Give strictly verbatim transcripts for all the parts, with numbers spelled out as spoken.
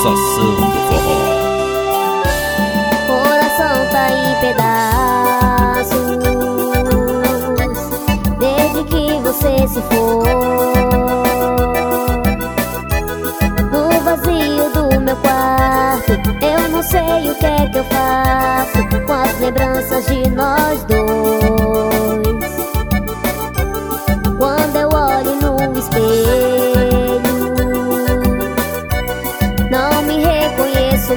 sensação do forró. Coração tá em pedaços desde que você se for. No vazio do meu quarto eu não sei o que é que eu faço com as lembranças de nós dois. Quando eu olho no espelho não me reconheço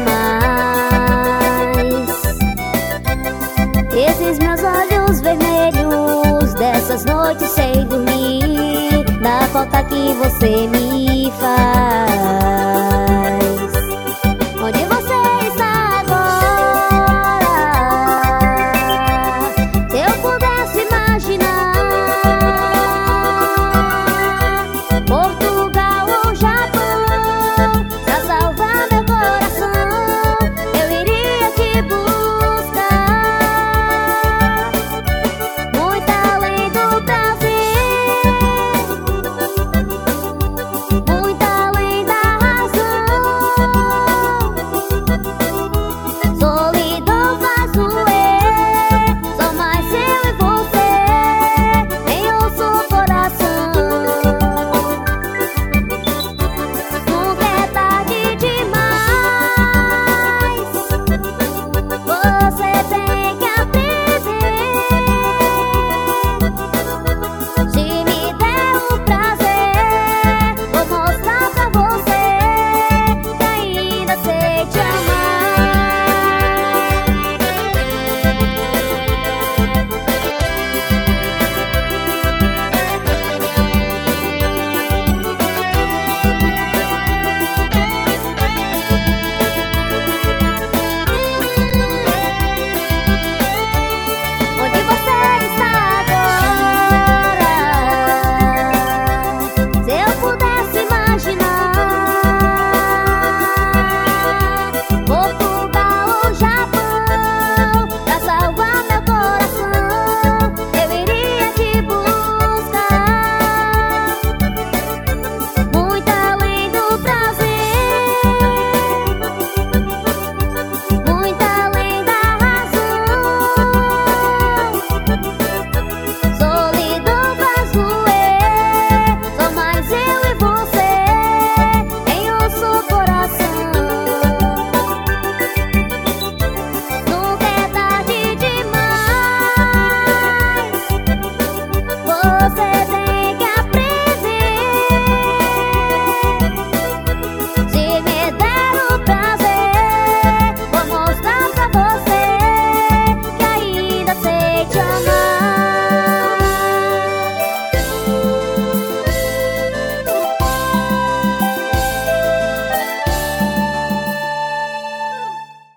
mais. Esses meus olhos vermelhos dessas noites sem dormir, da falta que você me faz.